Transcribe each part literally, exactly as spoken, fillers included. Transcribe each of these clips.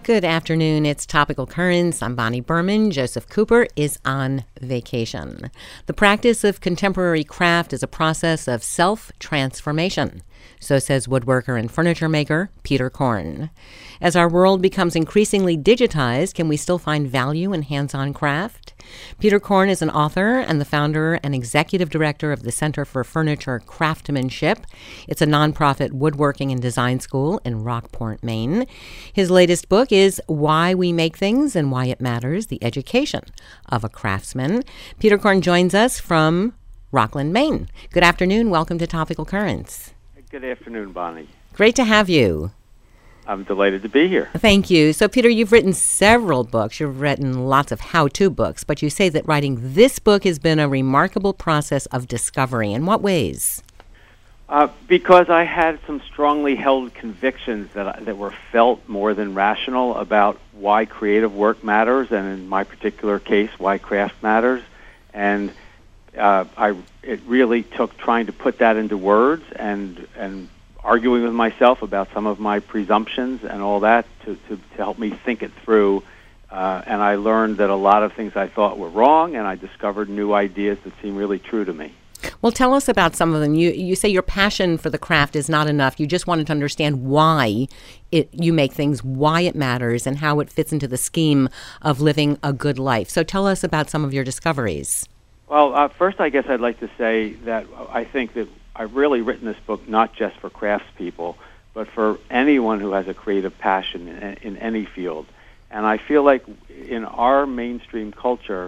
Good afternoon. It's Topical Currents. I'm Bonnie Berman. Joseph Cooper is on vacation. The practice of contemporary craft is a process of self-transformation. So says woodworker and furniture maker Peter Korn. As our world becomes increasingly digitized, can we still find value in hands-on craft? Peter Korn is an author and the founder and executive director of the Center for Furniture Craftsmanship. It's a nonprofit woodworking and design school in Rockport, Maine. His latest book is Why We Make Things and Why It Matters, The Education of a Craftsman. Peter Korn joins us from Rockland, Maine. Good afternoon. Welcome to Topical Currents. Good afternoon, Bonnie. Great to have you. I'm delighted to be here. Thank you. So, Peter, you've written several books. You've written lots of how-to books, but you say that writing this book has been a remarkable process of discovery. In what ways? Uh, because I had some strongly held convictions that that were felt more than rational about why creative work matters, and in my particular case, why craft matters. And uh, I it really took trying to put that into words and and arguing with myself about some of my presumptions and all that to, to, to help me think it through. Uh, and I learned that a lot of things I thought were wrong, and I discovered new ideas that seemed really true to me. Well, tell us about some of them. You you say your passion for the craft is not enough. You just wanted to understand why it you make things, why it matters, and how it fits into the scheme of living a good life. So tell us about some of your discoveries. Well, uh, first I guess I'd like to say that I think that I've really written this book not just for craftspeople, but for anyone who has a creative passion in, in any field. And I feel like in our mainstream culture,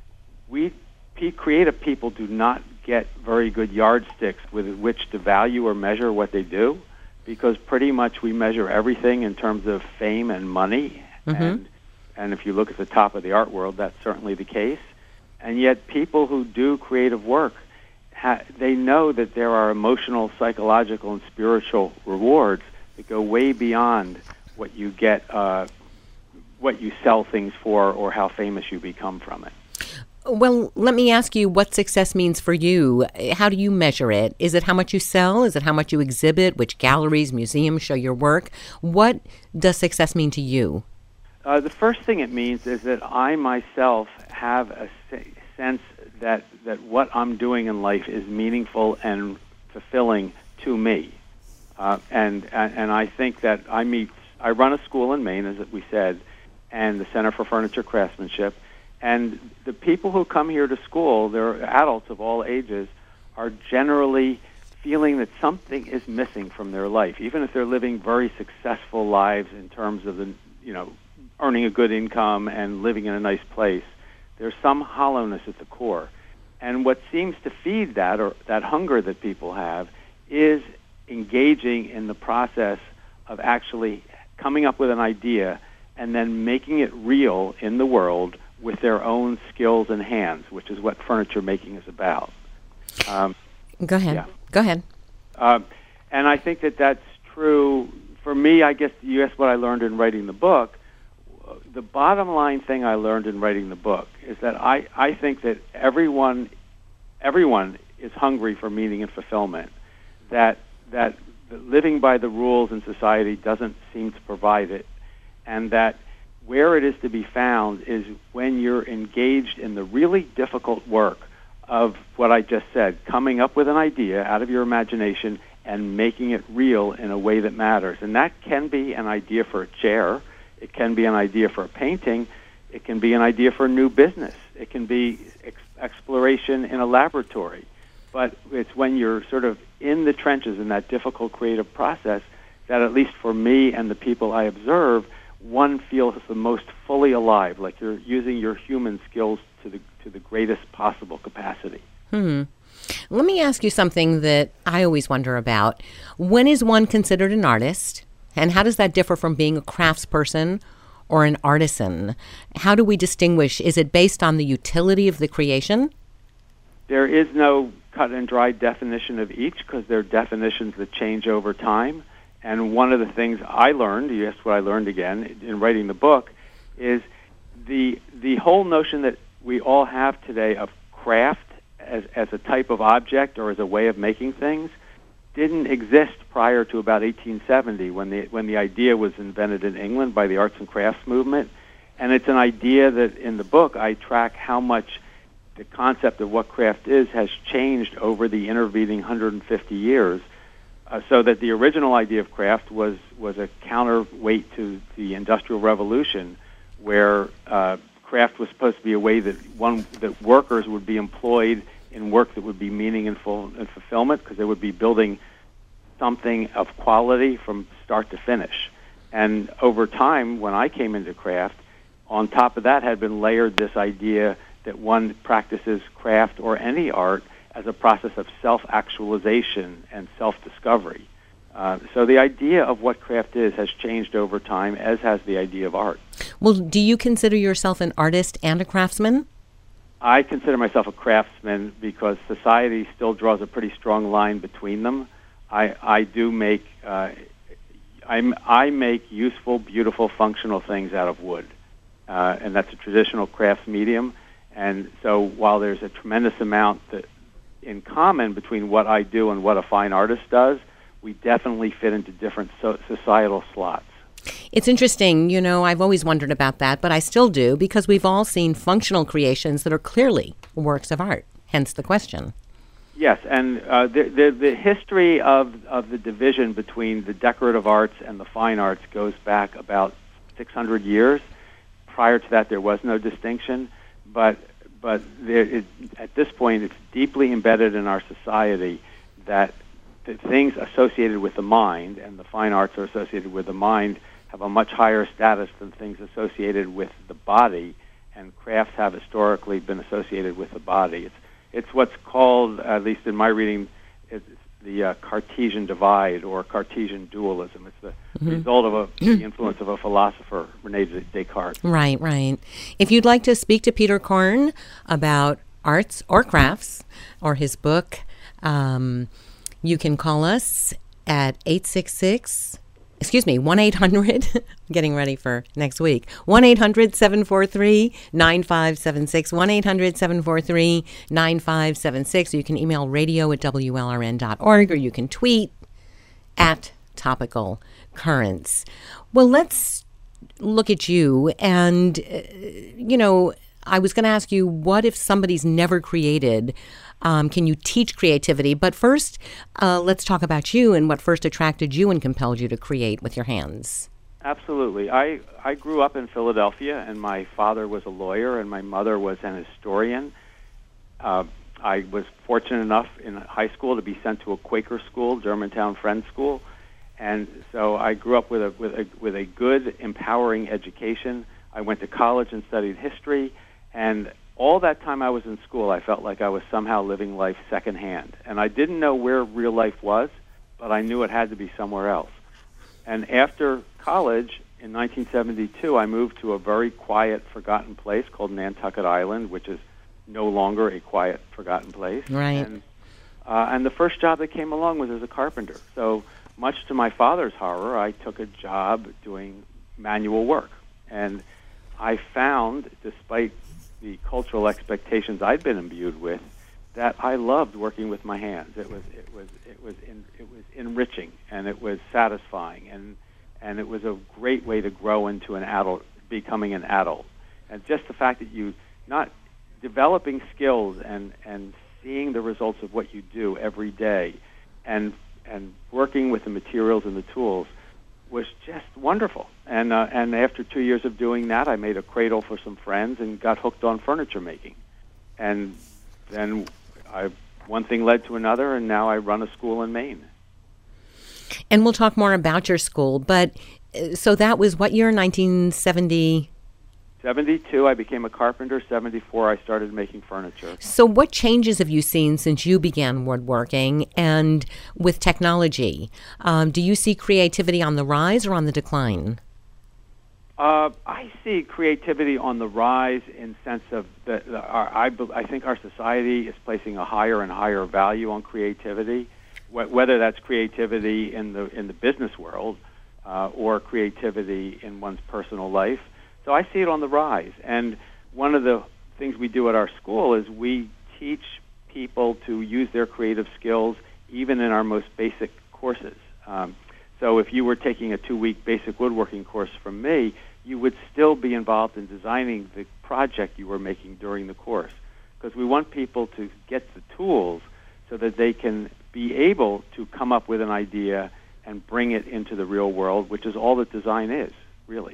we creative people do not get very good yardsticks with which to value or measure what they do, because pretty much we measure everything in terms of fame and money. Mm-hmm. And, and if you look at the top of the art world, that's certainly the case. And yet people who do creative work, they know that there are emotional, psychological, and spiritual rewards that go way beyond what you get, uh, what you sell things for, or how famous you become from it. Well, let me ask you what success means for you. How do you measure it? Is it how much you sell? Is it how much you exhibit? Which galleries, museums show your work? What does success mean to you? Uh, the first thing it means is that I myself have a sense that that what I'm doing in life is meaningful and fulfilling to me, uh, and, and and I think that I meet. I run a school in Maine, as we said, and the Center for Furniture Craftsmanship, and the people who come here to school, they're adults of all ages, are generally feeling that something is missing from their life, even if they're living very successful lives in terms of the you know earning a good income and living in a nice place. There's some hollowness at the core. And what seems to feed that, or that hunger that people have, is engaging in the process of actually coming up with an idea and then making it real in the world with their own skills and hands, which is what furniture making is about. Um, Go ahead. Yeah. Go ahead. Uh, and I think that that's true. For me, I guess you asked what I learned in writing the book. The bottom line thing I learned in writing the book is that I, I think that everyone everyone is hungry for meaning and fulfillment, that that living by the rules in society doesn't seem to provide it, and that where it is to be found is when you're engaged in the really difficult work of what I just said, coming up with an idea out of your imagination and making it real in a way that matters. And that can be an idea for a chair. It can be an idea for a painting. It can be an idea for a new business. It can be ex- exploration in a laboratory. But it's when you're sort of in the trenches in that difficult creative process that, at least for me and the people I observe, one feels the most fully alive, like you're using your human skills to the to the greatest possible capacity. Hmm. Let me ask you something that I always wonder about. When is one considered an artist? And how does that differ from being a craftsperson or an artisan? How do we distinguish? Is it based on the utility of the creation? There is no cut and dry definition of each, because there are definitions that change over time. And one of the things I learned, you asked what I learned again, in writing the book, is the the whole notion that we all have today of craft as, as a type of object or as a way of making things didn't exist prior to about eighteen seventy when the when the idea was invented in England by the arts and crafts movement. And it's an idea that in the book I track how much the concept of what craft is has changed over the intervening one hundred fifty years, uh, so that the original idea of craft was, was a counterweight to the Industrial Revolution, where uh, craft was supposed to be a way that one that workers would be employed in work that would be meaningful and fulfillment, because they would be building something of quality from start to finish. And over time, when I came into craft, on top of that had been layered this idea that one practices craft or any art as a process of self-actualization and self-discovery. Uh, so the idea of what craft is has changed over time, as has the idea of art. Well, do you consider yourself an artist and a craftsman? I consider myself a craftsman because society still draws a pretty strong line between them. I, I do make uh, I'm, I make useful, beautiful, functional things out of wood. Uh, and that's a traditional crafts medium. And so while there's a tremendous amount that in common between what I do and what a fine artist does, we definitely fit into different so- societal slots. It's interesting, you know, I've always wondered about that, but I still do, because we've all seen functional creations that are clearly works of art, hence the question. Yes, and uh, the, the, the history of, of the division between the decorative arts and the fine arts goes back about six hundred years. Prior to that, there was no distinction, but but there, it, at this point, it's deeply embedded in our society that the things associated with the mind, and the fine arts are associated with the mind, have a much higher status than things associated with the body, and crafts have historically been associated with the body. It's it's what's called, at least in my reading, it's the uh, Cartesian divide or Cartesian dualism. It's the mm-hmm. result of a, the influence of a philosopher, René Descartes. Right, right. If you'd like to speak to Peter Korn about arts or crafts or his book, um, you can call us at eight six six, excuse me, one eight hundred, getting ready for next week, one eight hundred seven four three nine five seven six, one eight hundred seven four three nine five seven six. You can email radio at W L R N dot org, or you can tweet at Topical Currents. Well, let's look at you and, uh, you know, I was going to ask you, what if somebody's never created? Um, can you teach creativity? But first, uh, let's talk about you and what first attracted you and compelled you to create with your hands. Absolutely. I, I grew up in Philadelphia, and my father was a lawyer, and my mother was an historian. Uh, I was fortunate enough in high school to be sent to a Quaker school, Germantown Friends School, and so I grew up with a with a with a good, empowering education. I went to college and studied history, and all that time I was in school, I felt like I was somehow living life secondhand. And I didn't know where real life was, but I knew it had to be somewhere else. And after college, in nineteen seventy-two, I moved to a very quiet, forgotten place called Nantucket Island, which is no longer a quiet, forgotten place. Right. And, uh, and the first job that came along was as a carpenter. So much to my father's horror, I took a job doing manual work. And I found, despite the cultural expectations I'd been imbued with, that I loved working with my hands. It was it was it was in, it was enriching, and it was satisfying, and and it was a great way to grow into an adult, becoming an adult. And just the fact that you not developing skills and and seeing the results of what you do every day, and and working with the materials and the tools was just wonderful. And uh, and after two years of doing that, I made a cradle for some friends and got hooked on furniture making. And then I, one thing led to another, and now I run a school in Maine. And we'll talk more about your school. But uh, so that was what year, nineteen seventy? seventy-two, I became a carpenter. seventy-four, I started making furniture. So what changes have you seen since you began woodworking and with technology? Um, do you see creativity on the rise or on the decline? Uh, I see creativity on the rise in sense of that. Our, I, I think our society is placing a higher and higher value on creativity, wh- whether that's creativity in the in the business world uh, or creativity in one's personal life. So I see it on the rise. And one of the things we do at our school is we teach people to use their creative skills even in our most basic courses. Um, so if you were taking a two-week basic woodworking course from me, you would still be involved in designing the project you were making during the course, because we want people to get the tools so that they can be able to come up with an idea and bring it into the real world, which is all that design is, really.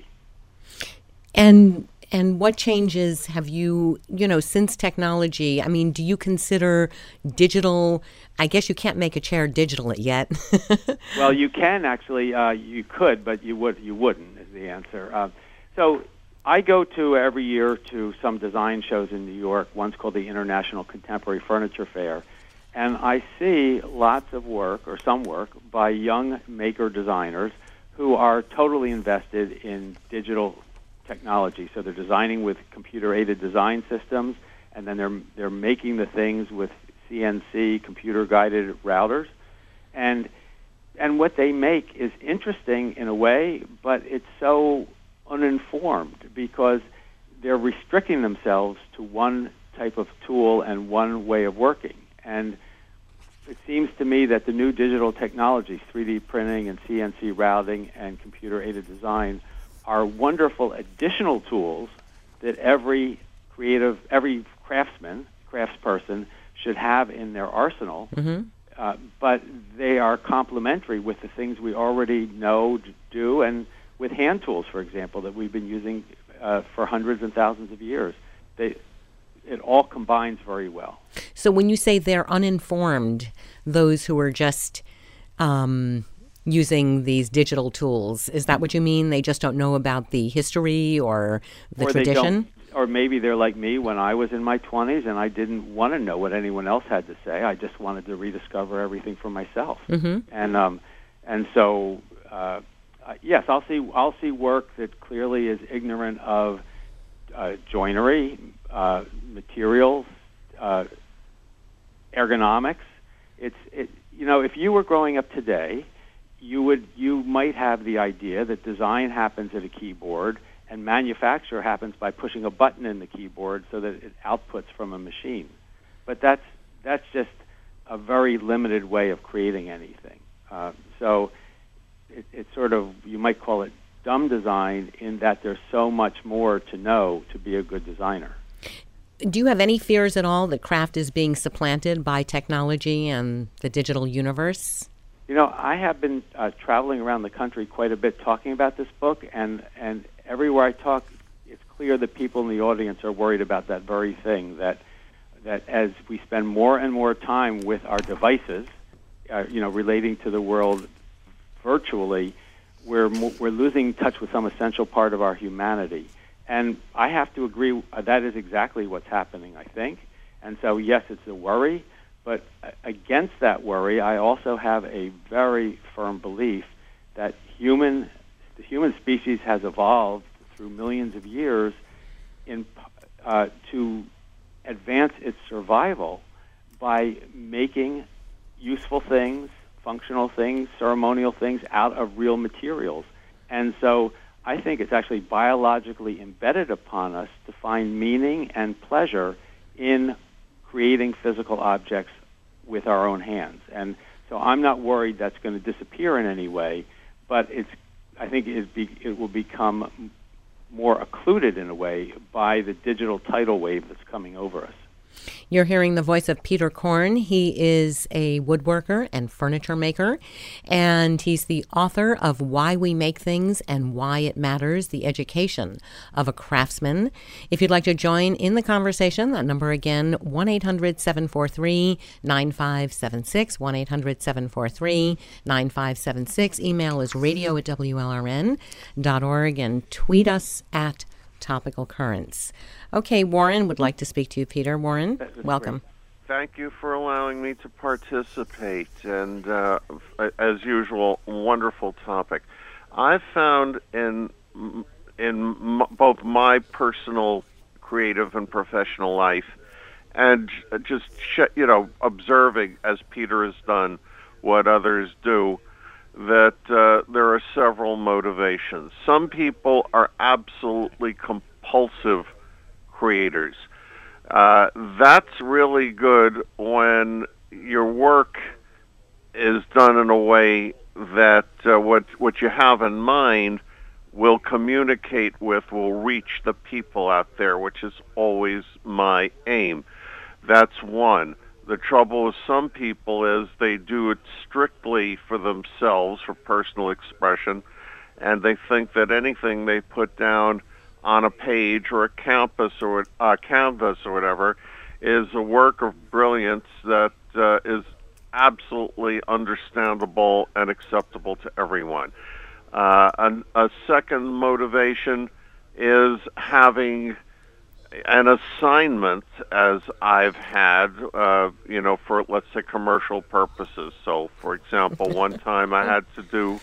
And and what changes have you, you know, since technology? I mean, do you consider digital? I guess you can't make a chair digital yet. Well, you can actually. Uh, you could, but you would. You wouldn't is the answer. Uh, so I go to every year to some design shows in New York. One's called the International Contemporary Furniture Fair, and I see lots of work, or some work, by young maker designers who are totally invested in digital technology. So they're designing with computer-aided design systems, and then they're they're making the things with C N C, computer-guided routers, and and what they make is interesting in a way, but it's so uninformed because they're restricting themselves to one type of tool and one way of working. And it seems to me that the new digital technologies, three D printing and C N C routing and computer-aided design, are wonderful additional tools that every creative, every craftsman, craftsperson should have in their arsenal. Mm-hmm. Uh, but they are complementary with the things we already know to do, and with hand tools, for example, that we've been using uh, for hundreds and thousands of years. They, it all combines very well. So when you say they're uninformed, those who are just um, using these digital tools, is that what you mean? They just don't know about the history or the or tradition? They don't, or maybe they're like me when I was in my twenties and I didn't want to know what anyone else had to say. I just wanted to rediscover everything for myself. Mm-hmm. And um, and so uh, uh, yes, I'll see I'll see work that clearly is ignorant of uh, joinery, uh, materials, uh, ergonomics. It's it you know if you were growing up today, you would you might have the idea that design happens at a keyboard and manufacture happens by pushing a button in the keyboard so that it outputs from a machine. But that's that's just a very limited way of creating anything. Uh, so it, it's sort of, you might call it dumb design, in that there's so much more to know to be a good designer. Do you have any fears at all that craft is being supplanted by technology and the digital universe? You know, I have been uh, traveling around the country quite a bit talking about this book, and, and everywhere I talk, it's clear that people in the audience are worried about that very thing, that that as we spend more and more time with our devices, uh, you know, relating to the world virtually, we're, mo- we're losing touch with some essential part of our humanity. And I have to agree, uh, that is exactly what's happening, I think. And so, yes, it's a worry. But against that worry, I also have a very firm belief that human, the human species has evolved through millions of years in, uh, to advance its survival by making useful things, functional things, ceremonial things out of real materials. And so I think it's actually biologically embedded upon us to find meaning and pleasure in creating physical objects with our own hands. And so I'm not worried that's going to disappear in any way, but it's, I think it, be, it will become more occluded in a way by the digital tidal wave that's coming over us. You're hearing the voice of Peter Korn. He is a woodworker and furniture maker, and he's the author of Why We Make Things and Why It Matters, the Education of a Craftsman. If you'd like to join in the conversation, that number again, one eight hundred seven four three nine five seven six, one eight hundred seven four three nine five seven six. Email is radio at W L R N dot org, and tweet us at Topical Currents. Okay, Warren would like to speak to you, Peter. Warren, welcome. Great. Thank you for allowing me to participate, and uh, as usual, wonderful topic. I've found in in m- both my personal creative and professional life, and just you know observing as Peter has done what others do, that uh, there are several motivations. Some people are absolutely compulsive creators. Uh, that's really good when your work is done in a way that uh, what what you have in mind will communicate with, will reach the people out there, which is always my aim. That's one. The trouble with some people is they do it strictly for themselves, for personal expression, and they think that anything they put down on a page or a campus or a canvas or whatever is a work of brilliance that uh, is absolutely understandable and acceptable to everyone. Uh, an, a second motivation is having an assignment, as I've had, uh, you know, for, let's say, commercial purposes. So, for example, one time I had to do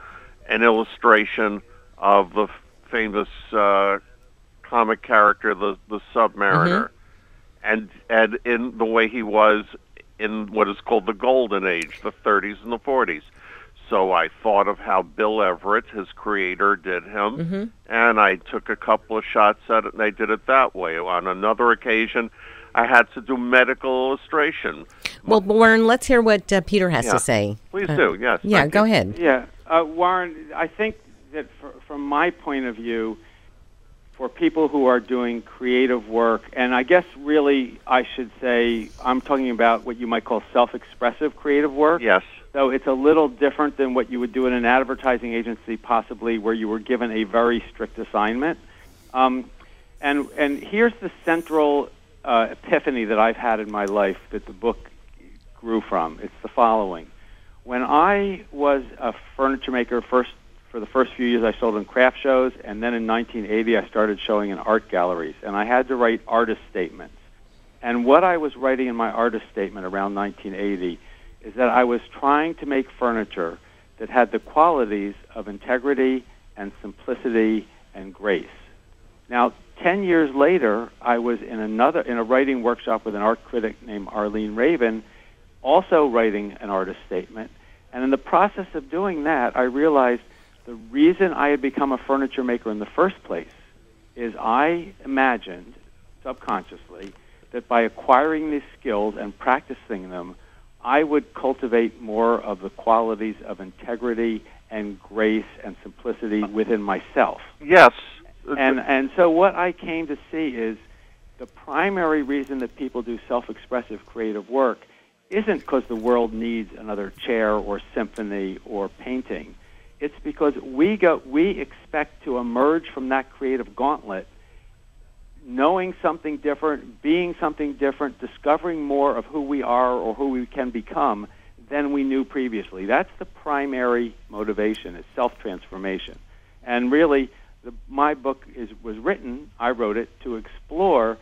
an illustration of the famous uh, comic character, the, the Submariner, mm-hmm. and, and in the way he was in what is called the Golden Age, the thirties and the forties. So I thought of how Bill Everett, his creator, did him, mm-hmm. and I took a couple of shots at it, and I did it that way. On another occasion, I had to do medical illustration. Well, Warren, let's hear what uh, Peter has yeah. to say. Please uh, do, yes. Yeah, go you. ahead. Yeah, uh, Warren, I think that for, from my point of view, for people who are doing creative work, and I guess really I should say I'm talking about what you might call self-expressive creative work. Yes. So it's a little different than what you would do in an advertising agency, possibly, where you were given a very strict assignment. Um, and and here's the central uh, epiphany that I've had in my life that the book grew from. It's the following. When I was a furniture maker, first for the first few years I sold in craft shows, and then in nineteen eighty I started showing in art galleries, and I had to write artist statements. And what I was writing in my artist statement around nineteen eighty is that I was trying to make furniture that had the qualities of integrity and simplicity and grace. Now, ten years later, I was in another in a writing workshop with an art critic named Arlene Raven, also writing an artist statement. And in the process of doing that, I realized the reason I had become a furniture maker in the first place is I imagined, subconsciously, that by acquiring these skills and practicing them, I would cultivate more of the qualities of integrity and grace and simplicity within myself. Yes. And and so what I came to see is the primary reason that people do self-expressive creative work isn't because the world needs another chair or symphony or painting. It's because we go we expect to emerge from that creative gauntlet knowing something different, being something different, discovering more of who we are or who we can become than we knew previously. That's the primary motivation, is self-transformation. And really, the, my book is was written, I wrote it, to explore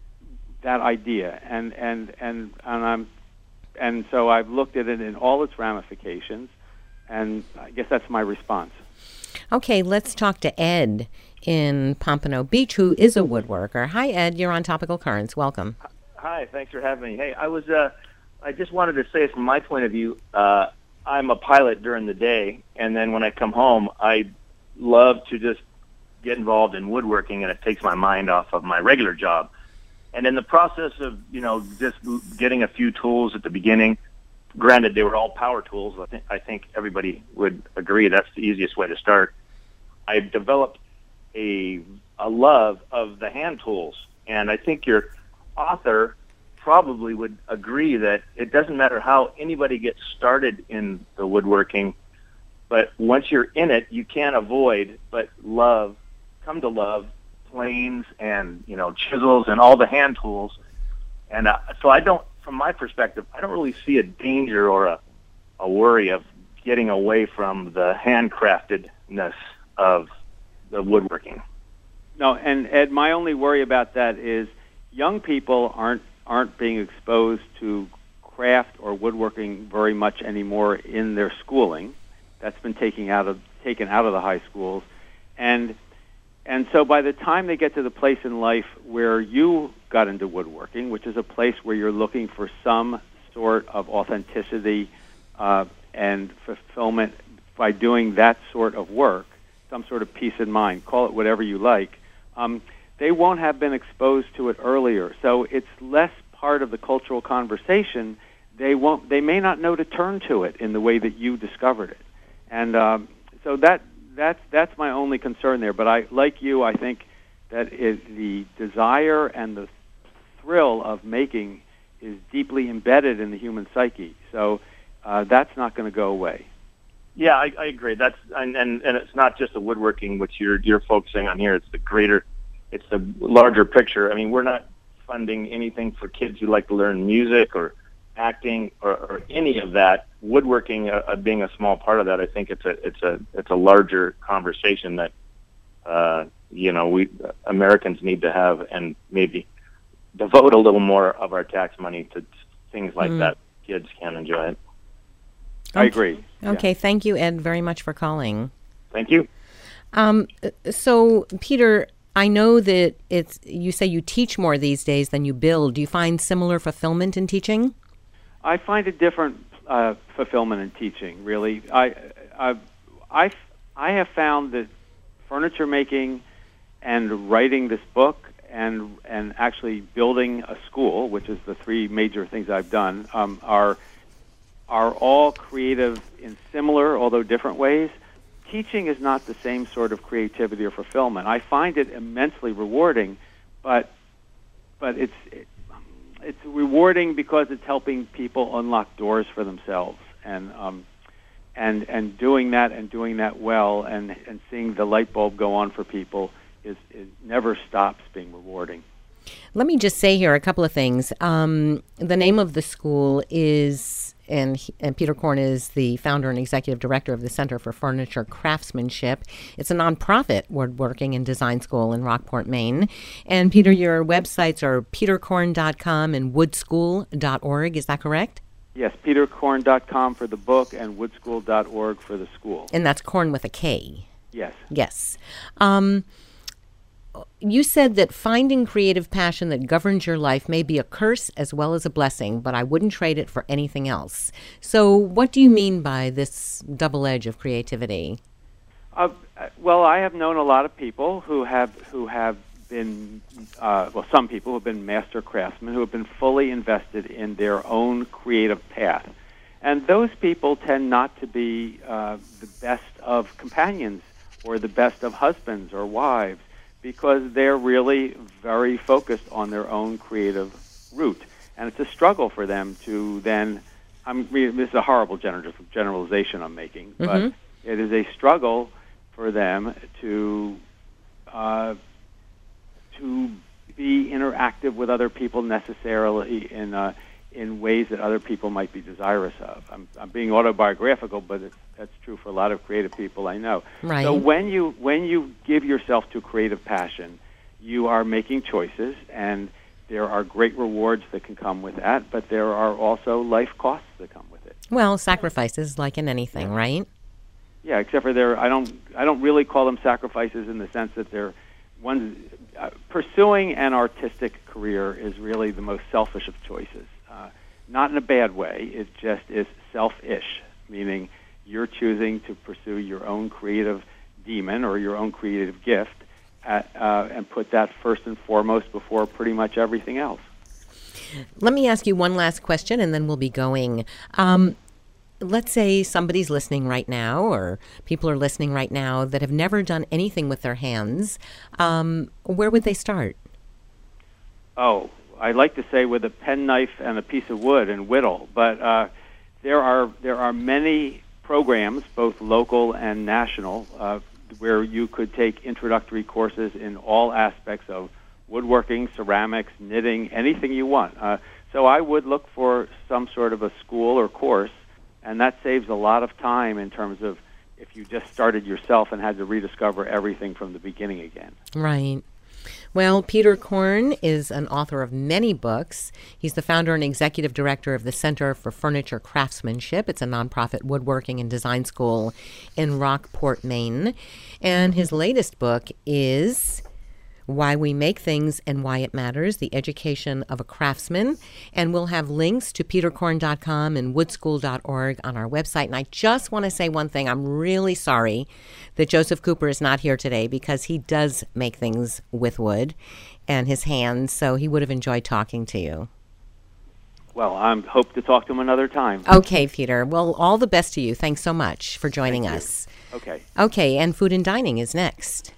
that idea. And, and, and, and, I'm, and so I've looked at it in all its ramifications, and I guess that's my response. Okay, let's talk to Ed in Pompano Beach, who is a woodworker. Hi, Ed. You're on Topical Currents. Welcome. Hi. Thanks for having me. Hey, I was. Uh, I just wanted to say, from my point of view, uh, I'm a pilot during the day, and then when I come home, I love to just get involved in woodworking, and it takes my mind off of my regular job. And in the process of, you know, just getting a few tools at the beginning, granted, they were all power tools. I think I think everybody would agree that's the easiest way to start. I developed a a love of the hand tools, and I think your author probably would agree that it doesn't matter how anybody gets started in the woodworking, but once you're in it, you can't avoid but love, come to love planes and, you know, chisels and all the hand tools. And uh, so I don't, from my perspective, I don't really see a danger or a, a worry of getting away from the handcraftedness of the woodworking. No, and Ed, my only worry about that is young people aren't aren't being exposed to craft or woodworking very much anymore in their schooling. That's been taken out of taken out of the high schools, and and so by the time they get to the place in life where you got into woodworking, which is a place where you're looking for some sort of authenticity uh, and fulfillment by doing that sort of work, some sort of peace of mind, call it whatever you like, um, they won't have been exposed to it earlier. So it's less part of the cultural conversation they won't. They may not know to turn to it in the way that you discovered it, and um, so that that's that's my only concern there. But I, like you, I think that is the desire and the thrill of making is deeply embedded in the human psyche. So uh, that's not going to go away. Yeah, I, I agree. That's and, and and it's not just the woodworking which you're you're focusing on here. It's the greater, it's the larger picture. I mean, we're not funding anything for kids who like to learn music or acting or, or any of that. Woodworking uh, being a small part of that, I think it's a it's a it's a larger conversation that uh, you know we Americans need to have, and maybe devote a little more of our tax money to things like mm. that. Kids can enjoy it. I agree. Okay, yeah. Thank you, Ed, very much for calling. Thank you. Um, so, Peter, I know that it's you say you teach more these days than you build. Do you find similar fulfillment in teaching? I find a different uh, fulfillment in teaching, really. I, I, I, I have found that furniture making and writing this book and and actually building a school, which is the three major things I've done, um, are are all creative in similar, although different ways. Teaching is not the same sort of creativity or fulfillment. I find it immensely rewarding, but but it's it, it's rewarding because it's helping people unlock doors for themselves, and um, and and doing that and doing that well, and and seeing the light bulb go on for people is, is never stops being rewarding. Let me just say here a couple of things. Um, the name of the school is, and, he, and Peter Korn is the founder and executive director of the Center for Furniture Craftsmanship. It's a nonprofit woodworking and design school in Rockport, Maine. And Peter, your websites are peter korn dot com and wood school dot org. Is that correct? Yes, peter korn dot com for the book and wood school dot org for the school. And that's Korn with a K. Yes. Yes. Um, You said that finding creative passion that governs your life may be a curse as well as a blessing, but I wouldn't trade it for anything else. So what do you mean by this double edge of creativity? Uh, well, I have known a lot of people who have who have been, uh, well, some people who have been master craftsmen who have been fully invested in their own creative path. And those people tend not to be uh, the best of companions or the best of husbands or wives, because they're really very focused on their own creative route. And it's a struggle for them to then, I'm, this is a horrible generalization I'm making, but mm-hmm. it is a struggle for them to uh, to be interactive with other people necessarily in uh, in ways that other people might be desirous of. I'm, I'm being autobiographical, but it's, that's true for a lot of creative people I know. Right. So when you when you give yourself to creative passion, you are making choices, and there are great rewards that can come with that, but there are also life costs that come with it. Well, sacrifices like in anything, yeah. right? Yeah, except for there, I don't I don't really call them sacrifices in the sense that they're one uh, pursuing an artistic career is really the most selfish of choices. Uh, not in a bad way. It just is selfish, meaning you're choosing to pursue your own creative demon or your own creative gift at, uh, and put that first and foremost before pretty much everything else. Let me ask you one last question, and then we'll be going. Um, let's say somebody's listening right now, or people are listening right now that have never done anything with their hands. Um, where would they start? Oh, I like to say with a penknife and a piece of wood and whittle, but uh, there are there are many programs, both local and national, uh, where you could take introductory courses in all aspects of woodworking, ceramics, knitting, anything you want. Uh, so I would look for some sort of a school or course, and that saves a lot of time in terms of if you just started yourself and had to rediscover everything from the beginning again. Right. Well, Peter Korn is an author of many books. He's the founder and executive director of the Center for Furniture Craftsmanship. It's a nonprofit woodworking and design school in Rockport, Maine. And his latest book is Why We Make Things and Why It Matters, The Education of a Craftsman. And we'll have links to peter korn dot com and wood school dot org on our website. And I just want to say one thing. I'm really sorry that Joseph Cooper is not here today, because he does make things with wood and his hands, so he would have enjoyed talking to you. Well, I hope to talk to him another time. Okay, Peter. Well, all the best to you. Thanks so much for joining Thank you. us. Okay. Okay, and Food and Dining is next.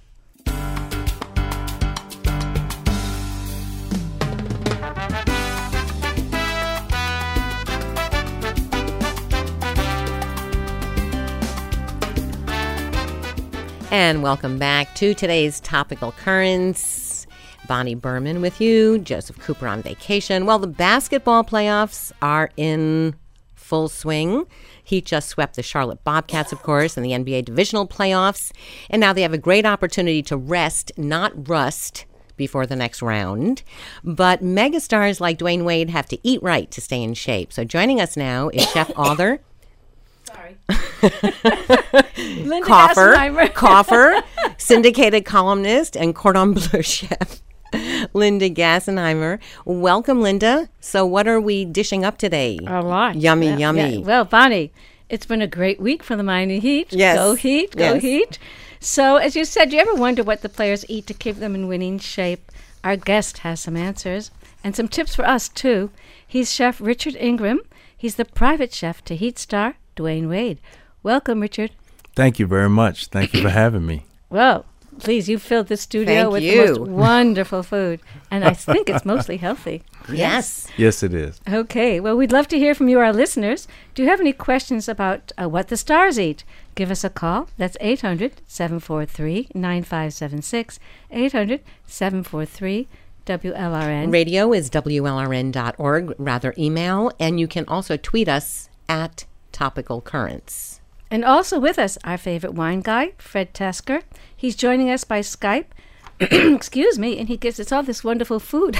And welcome back to today's Topical Currents. Bonnie Berman with you, Joseph Cooper on vacation. Well, the basketball playoffs are in full swing. Heat just swept the Charlotte Bobcats, of course, in the N B A divisional playoffs. And now they have a great opportunity to rest, not rust, before the next round. But megastars like Dwayne Wade have to eat right to stay in shape. So joining us now is chef author. Sorry. Cougher, cougher, syndicated columnist, and cordon bleu chef, Linda Gassenheimer. Welcome, Linda. So what are we dishing up today? A lot. Yummy, Yeah, yummy. yeah. Well, Bonnie, it's been a great week for the Miami Heat. Yes. Go Heat, go Yes. Heat. So, as you said, do you ever wonder what the players eat to keep them in winning shape? Our guest has some answers and some tips for us, too. He's Chef Richard Ingram. He's the private chef to Heat star Dwayne Wade. Welcome, Richard. Thank you very much. Thank you for having me. Well, please, you filled the studio Thank with you. the most wonderful food. And I think it's mostly healthy. Yes. Yes, it is. Okay, well, we'd love to hear from you, our listeners. Do you have any questions about uh, what the stars eat? Give us a call. That's eight hundred, seven four three, nine five seven six, eight hundred, seven four three, W L R N. Radio is W L R N dot org, rather email, and you can also tweet us at Topical Currents. And also with us, our favorite wine guy, Fred Tasker. He's joining us by Skype. Excuse me, and he gives us all this wonderful food.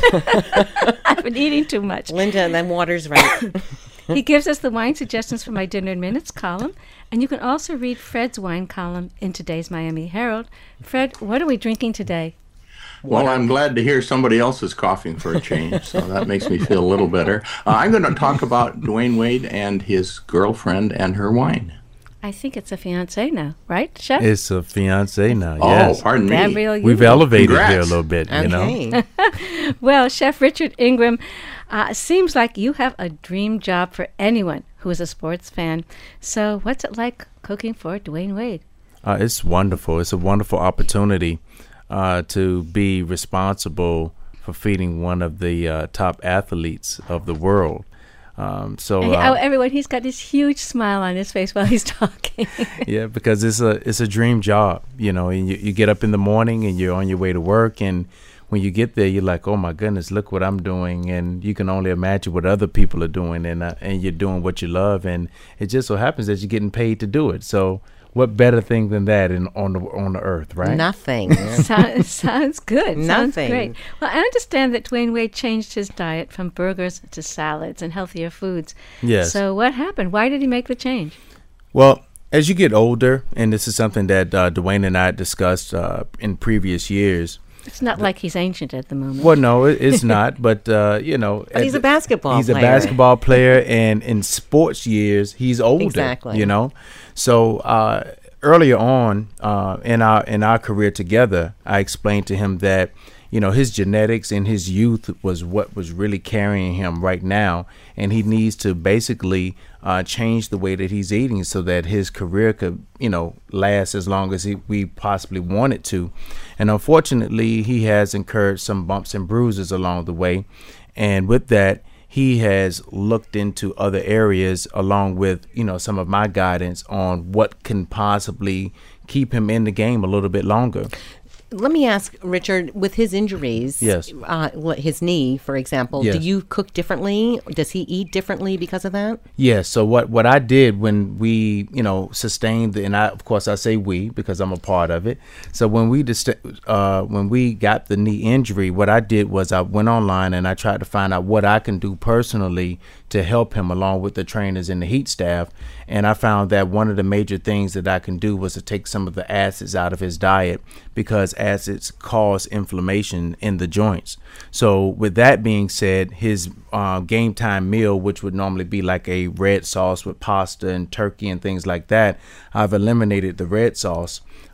I've been eating too much. Linda, that water's right. He gives us the wine suggestions for my Dinner in Minutes column. And you can also read Fred's wine column in today's Miami Herald. Fred, what are we drinking today? Well, I'm glad to hear somebody else is coughing for a change, so that makes me feel a little better. Uh, I'm going to talk about Dwayne Wade and his girlfriend and her wine. I think it's a fiancé now, right, Chef? It's a fiance now. Oh, Yes. pardon me. Gabrielle We've Union. elevated Congrats. here a little bit, you know. Okay. Well, Chef Richard Ingram, uh, seems like you have a dream job for anyone who is a sports fan. So what's it like cooking for Dwayne Wade? Uh, it's wonderful. It's a wonderful opportunity uh, to be responsible for feeding one of the uh, top athletes of the world. Um, so And he- uh, oh, everyone, he's got this huge smile on his face while he's talking. yeah, because it's a it's a dream job, you know. And you, you get up in the morning and you're on your way to work, and when you get there, you're like, oh my goodness, look what I'm doing, and you can only imagine what other people are doing, and uh, and you're doing what you love, and it just so happens that you're getting paid to do it. So what better thing than that in on the on the earth, right? Nothing. sounds, sounds good. Sounds Nothing. great. Well, I understand that Dwayne Wade changed his diet from burgers to salads and healthier foods. Yes. So what happened? Why did he make the change? Well, as you get older, and this is something that uh, Dwayne and I discussed uh, in previous years. It's not like he's ancient at the moment. Well, no, it, it's not. But uh, you know, But he's at a basketball He's player. a basketball player, and in sports years, he's older. Exactly. You know, so uh, earlier on uh, in our in our career together, I explained to him that you know his genetics and his youth was what was really carrying him right now, and he needs to basically uh, change the way that he's eating so that his career could you know last as long as he, we possibly want it to. And unfortunately, he has incurred some bumps and bruises along the way, and with that, he has looked into other areas along with, you know, some of my guidance on what can possibly keep him in the game a little bit longer. Let me ask, Richard, with his injuries, Yes. uh, what- his knee, for example, Yes. do you cook differently? Does he eat differently because of that? Yeah, so what, what I did when we, you know, sustained, the, and I, of course I say we because I'm a part of it. So when we dist- uh, when we got the knee injury, what I did was I went online and I tried to find out what I can do personally to help him along with the trainers and the Heat staff. And I found that one of the major things that I can do was to take some of the acids out of his diet because acids cause inflammation in the joints. So with that being said, his uh, game time meal, which would normally be like a red sauce with pasta and turkey and things like that, I've eliminated the red sauce.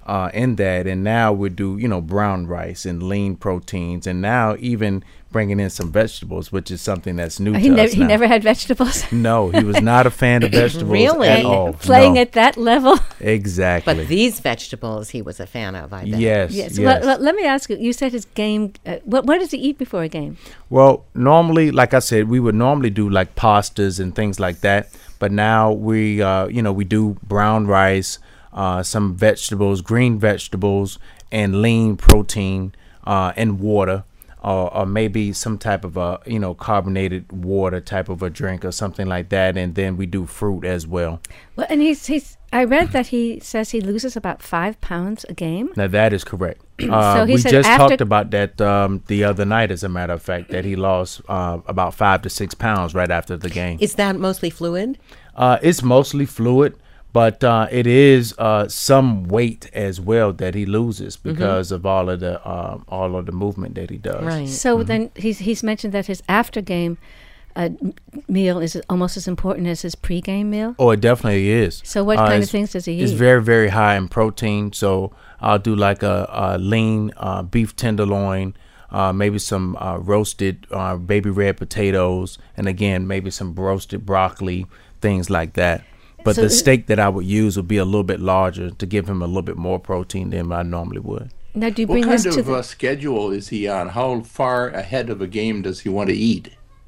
uh, in that. And now we do, you know, brown rice and lean proteins, and now even bringing in some vegetables, which is something that's new he to never us he now. never had vegetables. No, he was not a fan of vegetables Really? at all. Playing No. at that level. Exactly. But these vegetables he was a fan of, I bet. yes, Yes. yes. Well, well, let me ask you. You said his game. Uh, what what does he eat before a game? Well, normally, like I said, we would normally do like pastas and things like that. But now we, uh, you know, we do brown rice, uh, some vegetables, green vegetables, and lean protein, uh, and water, or, or maybe some type of a, you know, carbonated water type of a drink or something like that. And then we do fruit as well. Well, and he's he's. I read that he says he loses about five pounds a game. Now that is correct. Uh, So he we said just after- talked about that um, the other night, as a matter of fact, that he lost uh, about five to six pounds right after the game. Is that mostly fluid? Uh, it's mostly fluid, but uh, it is uh, some weight as well that he loses because of all of the uh, all of the movement that he does. Right. So then he's he's mentioned that his after game uh, m- meal is almost as important as his pregame meal. Oh, it definitely is. So what Uh, kind of it's- things does he It's eat? very, very high in protein. So I'll do like a, a lean uh, beef tenderloin, uh, maybe some uh, roasted uh, baby red potatoes, and again, maybe some roasted broccoli, things like that. But So the it- steak that I would use would be a little bit larger to give him a little bit more protein than I normally would. Now, do you What bring kind this to of the? uh, schedule is he on? How far ahead of a game does he want to eat?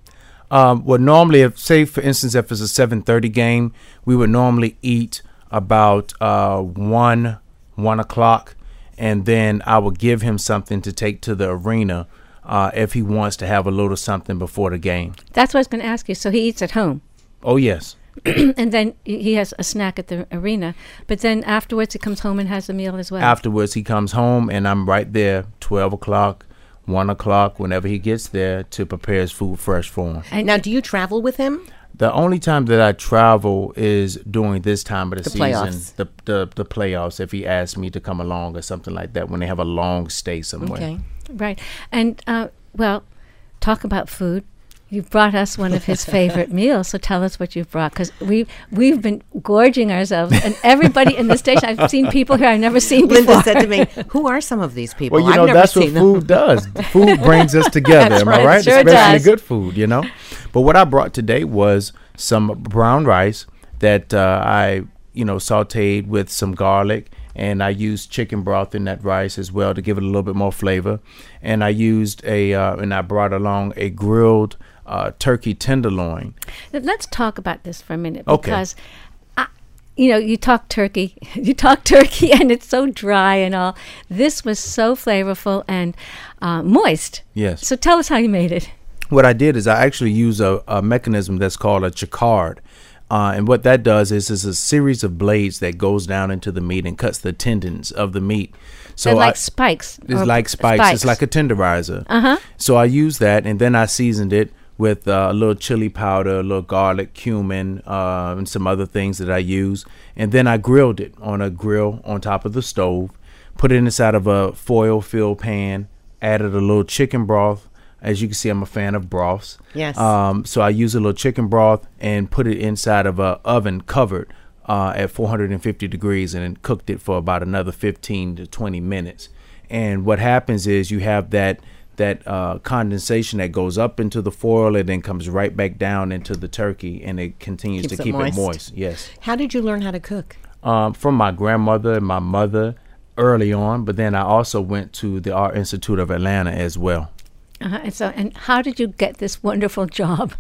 Um, well, normally, if say for instance, if it's a seven thirty game, we would normally eat about uh, one one o'clock, and then I would give him something to take to the arena uh, if he wants to have a little something before the game. That's what I was going to ask you. So he eats at home, Oh yes, and then he he has a snack at the arena. But then afterwards, he comes home and has a meal as well. afterwards he comes home, and I'm right there, twelve o'clock, one o'clock, whenever he gets there to prepare his food fresh for him. And Now, do you travel with him? The only time that I travel is during this time of the, The season, playoffs. the, the the playoffs. If he asks me to come along or something like that, when they have a long stay somewhere. Okay. right, and uh, well, talk about food. You brought us one of his favorite meals, so tell us what you've brought, because we we've been gorging ourselves, and everybody in the station. I've seen people here I've never seen before. Linda said to me, "Who are some of these people? Well, you I've know never that's what seen them." food does. Food brings us together. That's Am right, I right? sure Especially does. good food, you know. But what I brought today was some brown rice that uh, I, you know, sautéed with some garlic, and I used chicken broth in that rice as well to give it a little bit more flavor. And I used a, uh, and I brought along a grilled uh, turkey tenderloin. Now, let's talk about this for a minute, Okay. because I, you know, you talk turkey, you talk turkey, and it's so dry and all. This was so flavorful and uh, moist. Yes. So tell us how you made it. What I did is I actually use a, a mechanism that's called a chicard. Uh, and what that does is is a series of blades that goes down into the meat and cuts the tendons of the meat. So They're like I- spikes. It's or like spikes. It's like a tenderizer. Uh-huh. So I used that, and then I seasoned it with uh, a little chili powder, a little garlic, cumin, uh, and some other things that I use. And then I grilled it on a grill on top of the stove, put it inside of a foil-filled pan, added a little chicken broth. As you can see, I'm a fan of broths. Yes. Um, so I used a little chicken broth and put it inside of a oven covered uh, at four hundred fifty degrees, and then cooked it for about another fifteen to twenty minutes. And what happens is you have that that uh, condensation that goes up into the foil and then comes right back down into the turkey, and it continues Keeps to it keep moist. it moist. Yes. How did you learn how to cook? Um, from my grandmother and my mother early on, but then I also went to the Art Institute of Atlanta as well. Uh-huh. And so, and how did you get this wonderful job?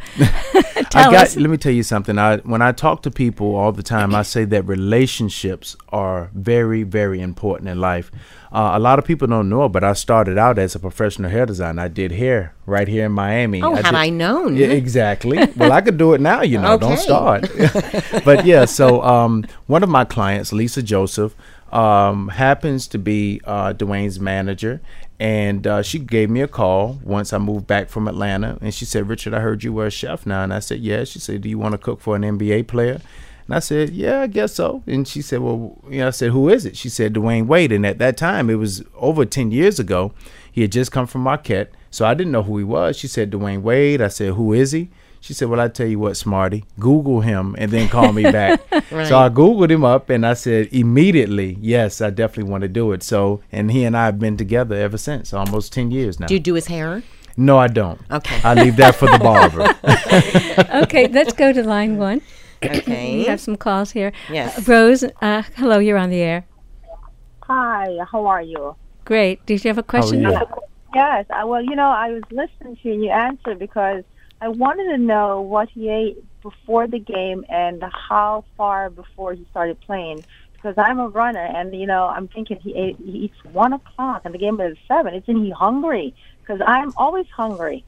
I Tell got. us. Let me tell you something. I when I talk to people all the time, I say that relationships are very, very important in life. Uh, a lot of people don't know, but I started out as a professional hair designer. I did hair right here in Miami. Oh, had did- I known. Yeah, exactly. Well, I could do it now. You know, don't Okay. start. But yeah, so um, one of my clients, Lisa Joseph, um, happens to be uh, Dwayne's manager. And uh, she gave me a call once I moved back from Atlanta. And she said, "Richard, I heard you were a chef now." And I said, "Yeah." She said, "Do you want to cook for an N B A player?" And I said, "Yeah, I guess so." And she said, "Well, you know," I said, "Who is it?" She said, "Dwayne Wade." And at that time, it was over ten years ago. He had just come from Marquette. So I didn't know who he was. She said, "Dwayne Wade." I said, "Who is he?" She said, well, I tell you what, Smarty, Google him and then call me back. Right. So I Googled him up and I said immediately, yes, I definitely want to do it. So, and he and I have been together ever since, almost ten years now. Do you do his hair? No, I don't. Okay. I leave that for the barber. Okay, let's go to line one. Okay. We have some calls here. Yes. Uh, Rose, uh, hello, you're on the air. Hi, how are you? Great. Did you have a question? you? Yes, I, well, you know, I was listening to you and you answered because I wanted to know what he ate before the game and how far before he started playing. Because I'm a runner, and, you know, I'm thinking he, ate, he eats one o'clock and the game is seven. Isn't he hungry? Because I'm always hungry.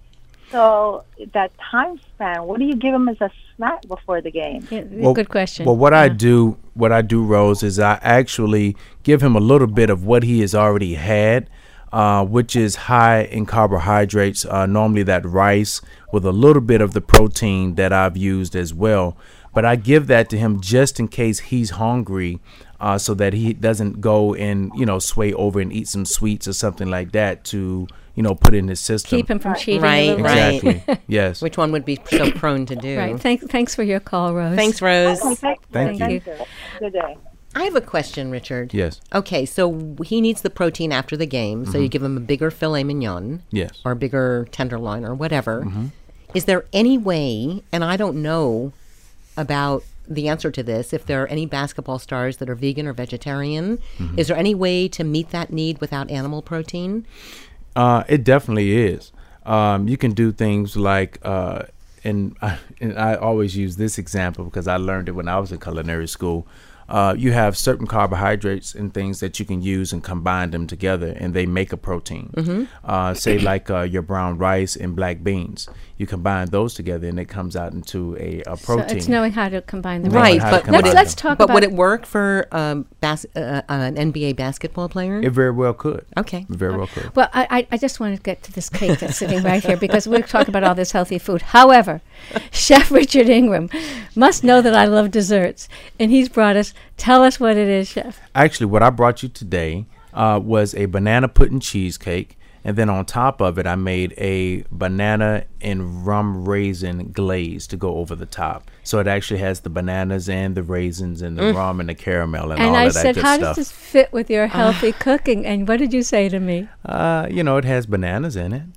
So that time span, what do you give him as a snack before the game? Yeah, Well, good question. Well, what I Yeah. do, what I do, Rose, is I actually give him a little bit of what he has already had, uh, which is high in carbohydrates. Uh, normally that rice with a little bit of the protein that I've used as well. But I give that to him just in case he's hungry, uh, so that he doesn't go and, you know, sway over and eat some sweets or something like that to, you know, put in his system. Keep him from cheating Right, a little bit. Exactly. Yes. Which one would be so prone to do? Right. Thank, thanks for your call, Rose. Thanks, Rose. Okay, thank, Thank thank you. you. Good day. I have a question, Richard. Yes. Okay, so he needs the protein after the game, so you give him a bigger filet mignon. Yes. Or a bigger tenderloin or whatever. Is there any way, and I don't know about the answer to this, if there are any basketball stars that are vegan or vegetarian, is there any way to meet that need without animal protein? Uh, it definitely is. Um, you can do things like, uh, and, I, and I always use this example because I learned it when I was in culinary school. Uh, you have certain carbohydrates and things that you can use and combine them together, and they make a protein. Mm-hmm. Uh, say like uh, your brown rice and black beans. You combine those together, and it comes out into a, a protein. So it's knowing how to combine them. Right, how to but combine would it, them. let's talk but about would it work for um, bas- uh, an N B A basketball player? It very well could. Okay. It very well could. Well, I, I, I just want to get to this cake that's sitting right here because we're talking about all this healthy food. However, Chef Richard Ingram must know that I love desserts, and he's brought us. Tell us what it is, Chef. Actually, what I brought you today uh, was a banana pudding cheesecake. And then on top of it, I made a banana and rum raisin glaze to go over the top. So it actually has the bananas and the raisins and the Mm. rum and the caramel and, And all I of that said, good how stuff. does this fit with your healthy cooking? And what did you say to me? Uh, you know, it has bananas in it.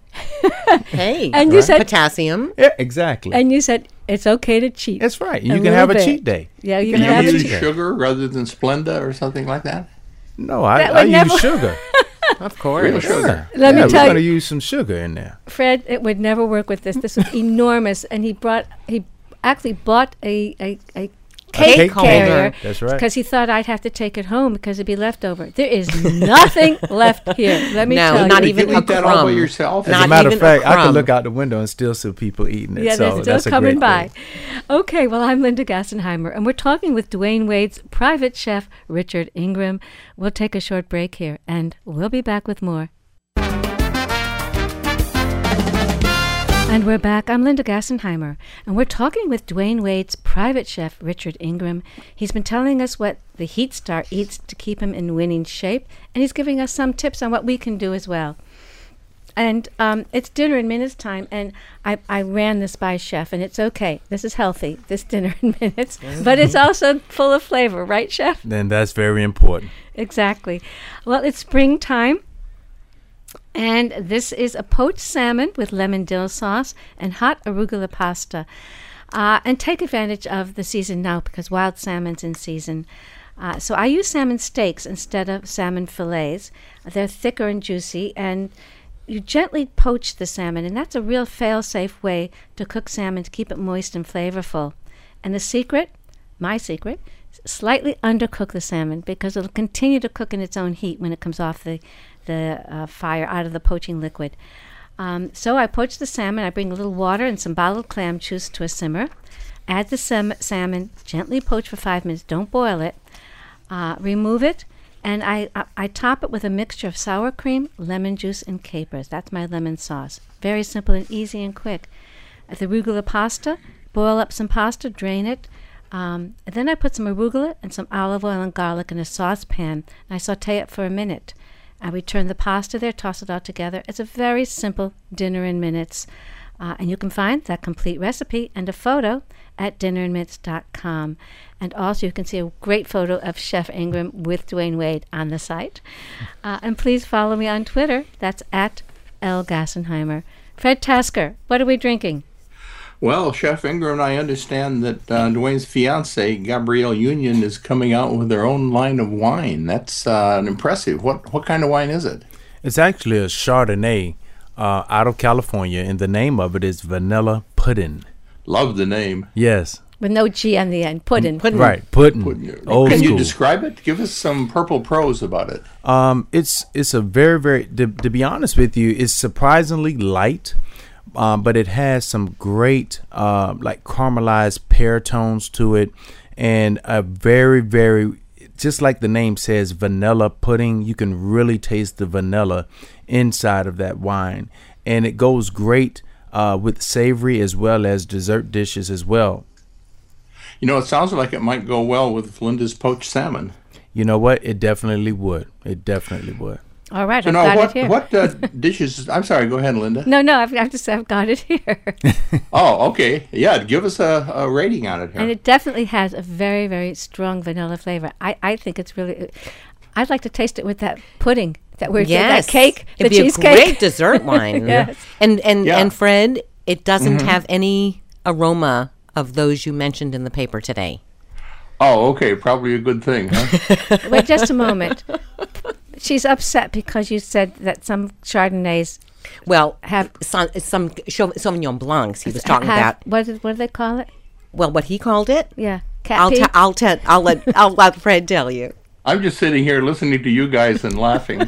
Hey. And you said, potassium. Yeah, exactly. and you said it's okay to cheat. That's right. a You can little have a bit. cheat day. Yeah, you Can can have you a use cheat. day. sugar rather than Splenda or something like that? No, I, That I would never- use sugar. Of course. Real sugar. Let me yeah, tell we're going to you, use some sugar in there. Fred, it would never work with this. This was enormous, and he brought he actually bought a a, a cake, cake holder. carrier. That's right. Because he thought I'd have to take it home because it'd be left over. There is nothing left here. Let me No, tell not you. even you a eat that all by crumb. yourself? As Not a matter of even a fact, I crumb. can look out the window and still see people eating it. Yeah, so they're that's still a coming great by. thing. Okay, well, I'm Linda Gassenheimer, and we're talking with Dwayne Wade's private chef, Richard Ingram. We'll take a short break here, and we'll be back with more. And we're back. I'm Linda Gassenheimer, and we're talking with Dwayne Wade's private chef, Richard Ingram. He's been telling us what the Heat star eats to keep him in winning shape, and he's giving us some tips on what we can do as well. And um, it's dinner in minutes time, and I, I ran this by Chef, and it's okay. This is healthy, this dinner in minutes, but it's also full of flavor, right, Chef? Then that's very important. Exactly. Well, it's springtime, and this is a poached salmon with lemon dill sauce and hot arugula pasta. Uh, and take advantage of the season now because wild salmon's in season. Uh, so I use salmon steaks instead of salmon fillets. They're thicker and juicy, and you gently poach the salmon, and that's a real fail-safe way to cook salmon to keep it moist and flavorful. And the secret, my secret, slightly undercook the salmon because it'll continue to cook in its own heat when it comes off the, the uh, fire out of the poaching liquid. Um, so I poach the salmon. I bring a little water and some bottled clam juice to a simmer. Add the sam- salmon, gently poach for five minutes. Don't boil it. Uh, remove it, and I, I I top it with a mixture of sour cream, lemon juice, and capers. That's my lemon sauce. Very simple and easy and quick. Uh, the arugula pasta, boil up some pasta, drain it. Um, and then I put some arugula and some olive oil and garlic in a saucepan, and I saute it for a minute. I return the pasta there, toss it all together. It's a very simple dinner in minutes. Uh, and you can find that complete recipe and a photo at dinner and mitts dot com. And also you can see a great photo of Chef Ingram with Dwayne Wade on the site. Uh, and please follow me on Twitter. That's at L. Gassenheimer. Fred Tasker, what are we drinking? Well, Chef Ingram, I understand that uh, Dwayne's fiance, Gabrielle Union, is coming out with their own line of wine. That's uh, impressive. What what kind of wine is it? It's actually a Chardonnay uh, out of California, and the name of it is Vanilla Pudding. Love the name. Yes. With no G on the end. Puddin'. Puddin'. Right, puddin'. Puddin'. Old Can school. you describe it? Give us some purple prose about it. Um, it's it's a very very to, to be honest with you, it's surprisingly light, um, but it has some great uh, like caramelized pear tones to it, and a very very just like the name says, vanilla pudding. You can really taste the vanilla inside of that wine, and it goes great uh, with savory as well as dessert dishes as well. You know, it sounds like it might go well with Linda's poached salmon. You know what? It definitely would. It definitely would. All right, so I've now got what, it here. what uh, dishes? I'm sorry. Go ahead, Linda. No, no, I've, I've just I've got it here. Oh, okay. Yeah, give us a, a rating on it here. And it definitely has a very, very strong vanilla flavor. I, I think it's really. I'd like to taste it with that pudding that we're Yes. that cake, It'd the be cheesecake. a great dessert wine. Yes. And and Yeah. and Fred, it doesn't Mhm. have any aroma of those you mentioned in the paper today. Oh, okay. Probably a good thing, huh? Wait just a moment. She's upset because you said that some Chardonnays Well, have some, some Chau- Sauvignon Blancs he was talking have, about. What, is, what do they call it? Well, what he called it? Yeah, cat I'll pee. t- I'll tell I'll let I'll let Fred tell you. I'm just sitting here listening to you guys and laughing.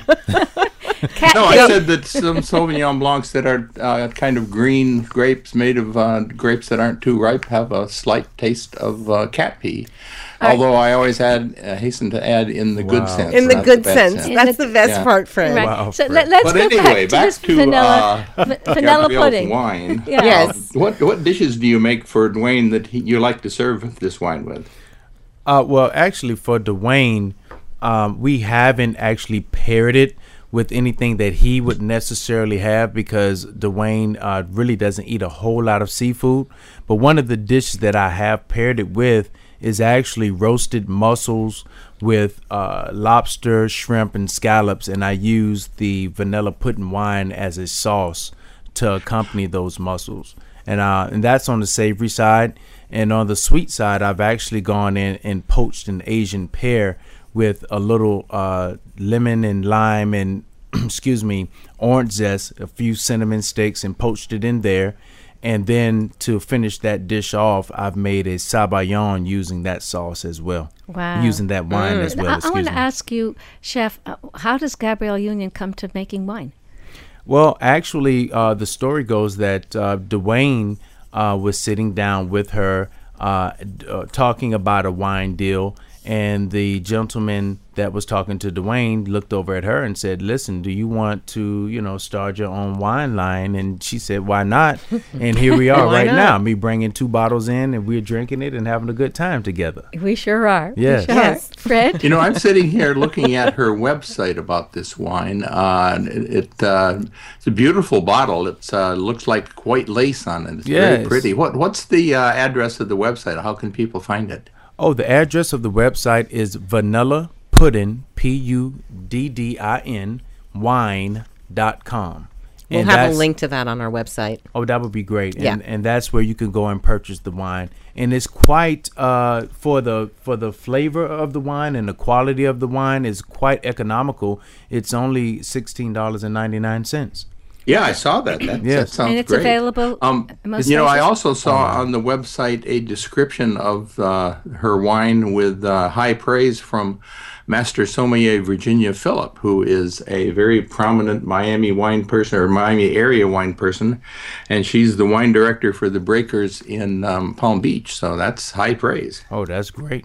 cat No, pee. I said that some Sauvignon Blancs that are uh, kind of green grapes made of uh, grapes that aren't too ripe have a slight taste of uh, cat pee. Although I always add, uh, hasten to add, in the good Wow. sense. In the not good bad sense. In That's the- the best Yeah. part, Fred. Right. Wow, so Fred. let, let's But go anyway, back to back this to vanilla, uh, v- vanilla Gabrielle's pudding. wine. Yeah. Yes. Uh, what what dishes do you make for Dwayne that he, you like to serve this wine with? Uh, well, actually, for Dwayne, um, we haven't actually paired it with anything that he would necessarily have because Dwayne uh, really doesn't eat a whole lot of seafood. But one of the dishes that I have paired it with is actually roasted mussels with uh, lobster, shrimp, and scallops, and I use the vanilla pudding wine as a sauce to accompany those mussels. And uh, and that's on the savory side. And on the sweet side, I've actually gone in and poached an Asian pear with a little uh, lemon and lime and, excuse me, orange zest, a few cinnamon sticks, and poached it in there. And then to finish that dish off, I've made a sabayon using that sauce as well. Wow. Using that wine as well. I, I excuse want to me. ask you, Chef, uh, how does Gabrielle Union come to making wine? Well, actually, uh, the story goes that uh, Dwayne uh, was sitting down with her uh, d- uh, talking about a wine deal, and the gentleman that was talking to Dwayne looked over at her and said, listen, do you want to, you know, start your own wine line? And she said, why not? And here we are Why right not? now, me bringing two bottles in, and we're drinking it and having a good time together. We sure are. Yes. We sure Yes. are. Fred? You know, I'm sitting here looking at her website about this wine. Uh, it it, uh, it's a beautiful bottle. It uh, looks like white lace on it. It's very Yes. pretty. What what's the uh, address of the website? How can people find it? Oh, the address of the website is Vanilla Puddin, P U D D I N, wine dot com. We'll And have a that's- link to that on our website. Oh, that would be great. Yeah. And and that's where you can go and purchase the wine. And it's quite uh for the for the flavor of the wine and the quality of the wine is quite economical. It's only sixteen dollars and ninety-nine cents. Yeah, I saw that. That, Yes. that sounds And it's great. available Um, at most you know, I places? also saw on the website a description of uh, her wine with uh, high praise from Master Sommelier Virginia Phillip, who is a very prominent Miami wine person or Miami area wine person, and she's the wine director for the Breakers in um, Palm Beach. So that's high praise. Oh, that's great.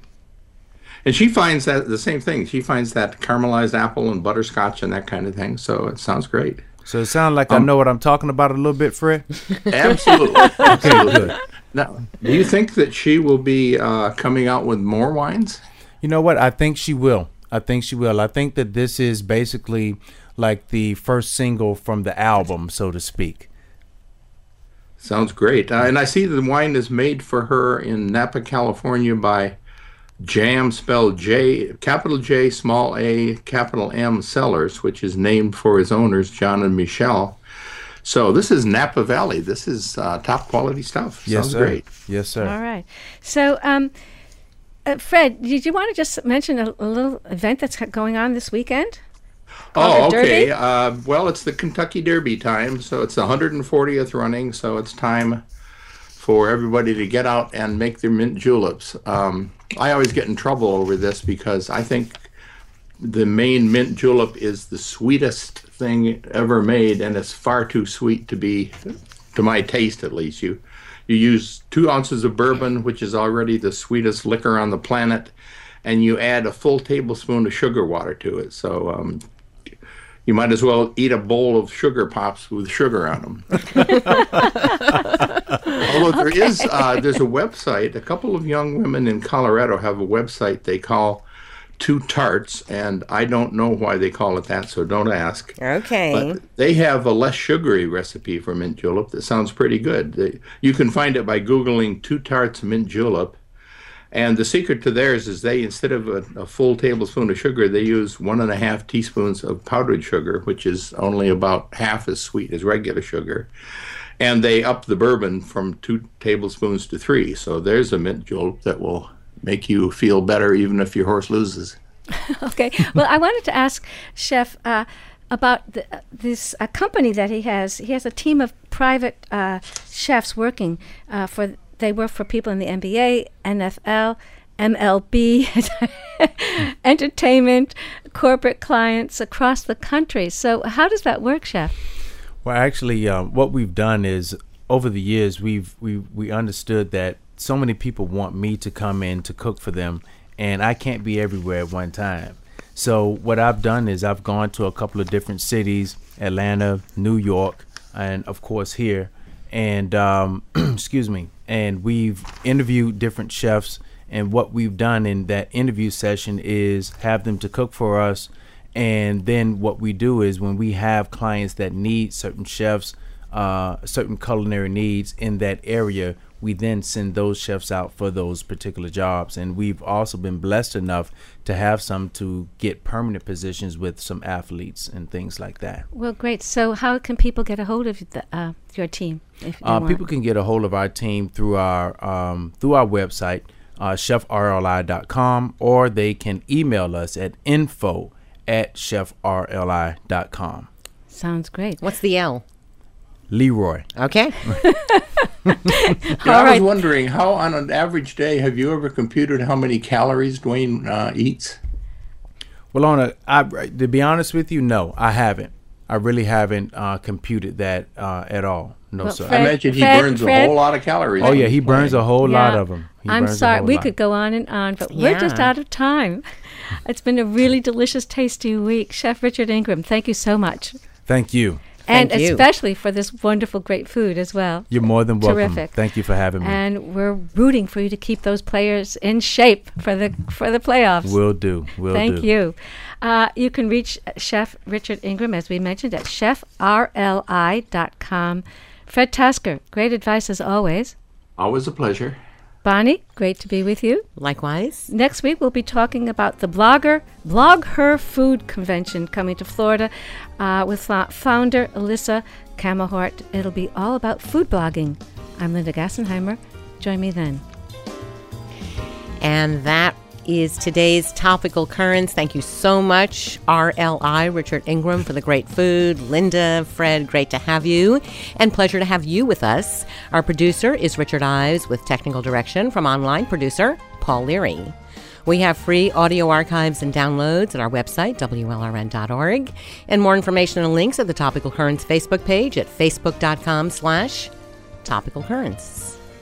And she finds that the same thing. She finds that caramelized apple and butterscotch and that kind of thing. So it sounds great. So it sounds like I Um, know what I'm talking about a little bit, Fred. Absolutely. Absolutely. good. Now, do you think that she will be uh, coming out with more wines? You know what? I think she will. I think she will. I think that this is basically like the first single from the album, so to speak. Sounds great. Uh, and I see the wine is made for her in Napa, California by Jam, spelled J, capital J, small a, capital M Cellars, which is named for his owners, John and Michelle. So this is Napa Valley. This is uh, top quality stuff. Yes, Sounds sir. great. Yes, sir. All right. So, um, uh, Fred, did you want to just mention a, a little event that's going on this weekend? Oh, the okay. Derby? Uh, well, it's the Kentucky Derby time, so it's the one hundred fortieth running, so it's time for everybody to get out and make their mint juleps. Um, I always get in trouble over this because I think the Maine mint julep is the sweetest thing ever made, and it's far too sweet to be, to my taste at least. You you use two ounces of bourbon, which is already the sweetest liquor on the planet, and you add a full tablespoon of sugar water to it. So um, you might as well eat a bowl of sugar pops with sugar on them. Although there Okay. is, uh, there's a website. A couple of young women in Colorado have a website they call Two Tarts, and I don't know why they call it that, so don't ask. Okay. But they have a less sugary recipe for mint julep that sounds pretty good. They, you can find it by Googling Two Tarts mint julep. And the secret to theirs is they, instead of a, a full tablespoon of sugar, they use one and a half teaspoons of powdered sugar, which is only about half as sweet as regular sugar. And they up the bourbon from two tablespoons to three. So there's a mint julep that will make you feel better even if your horse loses. Okay. Well, I wanted to ask Chef uh, about the, uh, this uh, company that he has. He has a team of private uh, chefs working uh, for. They work for people in the N B A, N F L, M L B, entertainment, corporate clients across the country. So, how does that work, Chef? Well, actually, uh, what we've done is over the years we've we we understood that so many people want me to come in to cook for them, and I can't be everywhere at one time. So what I've done is I've gone to a couple of different cities, Atlanta, New York, and of course here, and um, excuse me, and we've interviewed different chefs, and what we've done in that interview session is have them to cook for us. And then what we do is when we have clients that need certain chefs, uh, certain culinary needs in that area, we then send those chefs out for those particular jobs. And we've also been blessed enough to have some to get permanent positions with some athletes and things like that. Well, great. So, how can people get a hold of the, uh, your team? If they Uh, want? people can get a hold of our team through our um, through our website, uh, chef R L I dot com, or they can email us at info at chef R L I dot com. Sounds great. What's the L? Leroy. Okay. Yeah, All I was right. wondering, how on an average day have you ever computed how many calories Dwayne uh, eats? Well, on a, I, to be honest with you, no, I haven't. I really haven't uh, computed that uh, at all. No, Well, sir. Fred- I imagine he Fred- burns Fred- a whole lot of calories. Oh, yeah, when he he's burns a playing. whole Yeah. lot of them. He I'm burns a sorry. whole We lot. could go on and on, but we're just Yeah. out of time. It's been a really delicious, tasty week. Chef Richard Ingram, thank you so much. Thank you. And Thank you. especially for this wonderful, great food as well. You're more than welcome. Terrific. Thank you for having me. And we're rooting for you to keep those players in shape for the for the playoffs. Will do. Will Thank do. you. Uh, you can reach Chef Richard Ingram, as we mentioned, at chef R L I dot com. Fred Tasker, great advice as always. Always a pleasure. Bonnie, great to be with you. Likewise. Next week, we'll be talking about the Blogger Blog Her Food Convention coming to Florida uh, with fo- founder Alyssa Camahort. It'll be all about food blogging. I'm Linda Gassenheimer. Join me then. And that is today's topical currents. Thank you so much, R L I, Richard Ingram, for the great food. Linda, Fred, great to have you. And pleasure to have you with us. Our producer is Richard Ives with technical direction from online producer Paul Leary. We have free audio archives and downloads at our website, W L R N dot org. And more information and links at the Topical Currents Facebook page at facebook.com slash Topical Currents.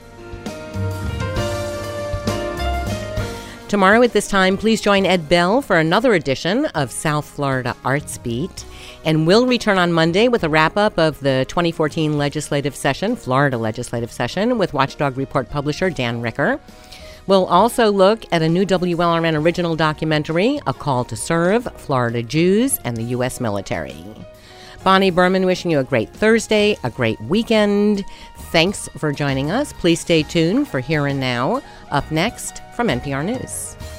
Tomorrow at this time, please join Ed Bell for another edition of South Florida Arts Beat. And we'll return on Monday with a wrap-up of the twenty fourteen legislative session, Florida legislative session, with Watchdog Report publisher Dan Ricker. We'll also look at a new W L R N original documentary, A Call to Serve, Florida Jews and the U S Military. Bonnie Berman wishing you a great Thursday, a great weekend. Thanks for joining us. Please stay tuned for Here and Now. Up next from N P R News.